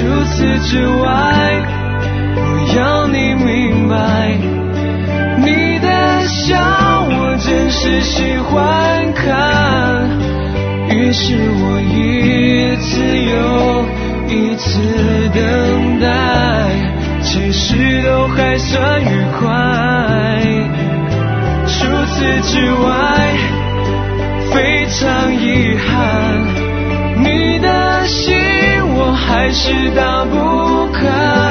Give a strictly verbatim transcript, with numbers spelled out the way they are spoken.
此之外，我要你明白，你的笑我真是喜欢看，于是我一次又一次等待，其实都还算愉快。除此之外，非常遗憾，你的心我还是打不开。